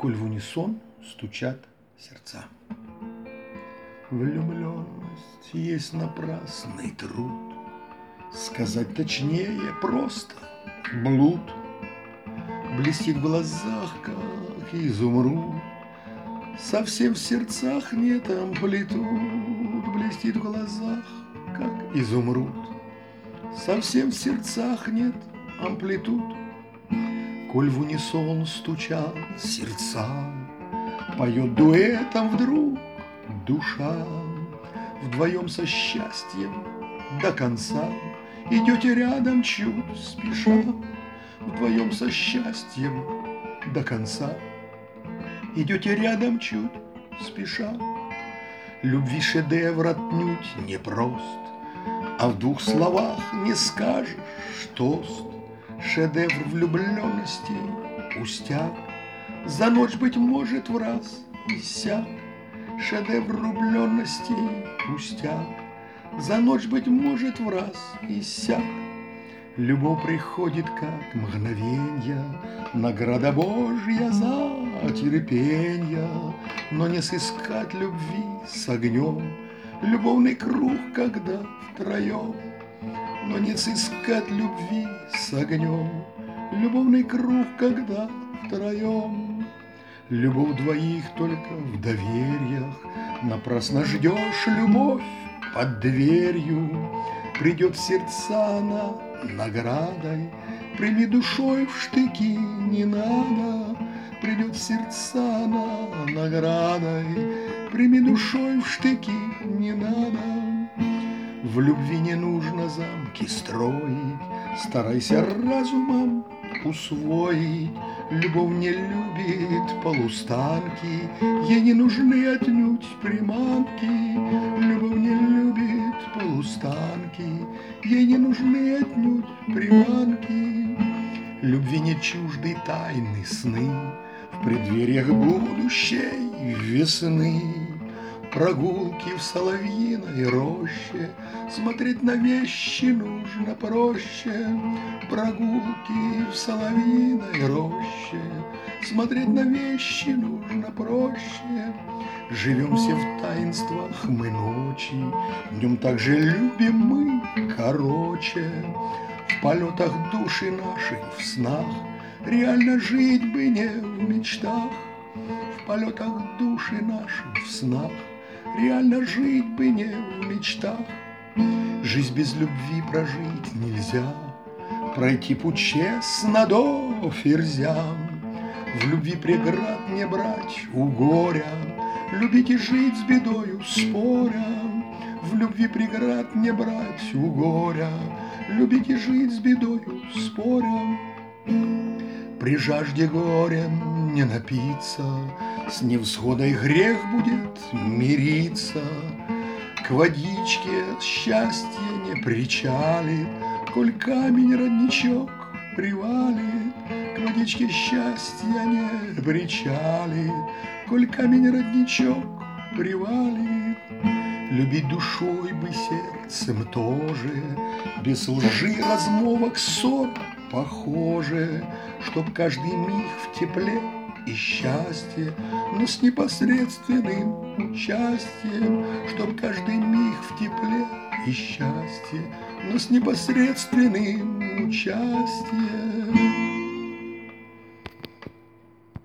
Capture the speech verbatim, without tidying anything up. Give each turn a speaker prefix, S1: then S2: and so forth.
S1: коль в унисон стучат сердца. Влюбленность есть напрасный труд, сказать точнее просто блуд. Блестит в глазах, как изумруд, совсем в сердцах нет амплитуд. Блестит в глазах, как изумруд, совсем в сердцах нет амплитуд. Коль в унисон стучат сердца, поет дуэтом вдруг душа. Вдвоем со счастьем до конца идете рядом чуть спеша. Вдвоем со счастьем до конца идете рядом чуть спеша. Любви шедевр отнюдь не прост, а в двух словах не скажешь тост. Шедевр влюбленности пустяк, за ночь, быть может, в раз иссяк. Шедевр влюбленности пустяк, за ночь, быть может, в раз иссяк. Любовь приходит, как мгновенье, награда Божья за терпенье. Но не сыскать любви с огнем, любовный круг, когда втроем. Но не сыскать любви с огнем, любовный круг, когда втроем. Любовь двоих только в довериях, напрасно ждешь любовь под дверью. Придет в сердца она наградой, прими душой в штыки не надо. Придет в сердца она наградой, прими душой в штыки не надо. В любви не нужно замки строить, старайся разумом усвоить. Любовь не любит полустанки, ей не нужны отнюдь приманки. Любовь не любит полустанки, ей не нужны отнюдь приманки. Любви не чужды тайны сны в преддвериях будущей весны. Прогулки в соловьиной роще, смотреть на вещи нужно проще. Прогулки в соловьиной роще, смотреть на вещи нужно проще. Живем все в таинствах мы ночи, днем также любим мы короче. В полетах души нашей в снах реально жить бы не в мечтах. В полетах души нашей в снах реально жить бы не в мечтах. Жизнь без любви прожить нельзя, пройти путь честно до ферзя. В любви преград не брать у горя, любить и жить с бедою споря. В любви преград не брать у горя, любить и жить с бедою споря. При жажде горем не напиться, с невзгодой грех будет мириться. К водичке счастье не причалит, коль камень родничок привалит. К водичке счастье не причалит, коль камень родничок привалит. Любить душой бы сердцем тоже, без лжи, размолвок, ссор похоже. Чтоб каждый миг в тепле и счастье, но с непосредственным участием. Чтоб каждый миг в тепле и счастье, но с непосредственным участием.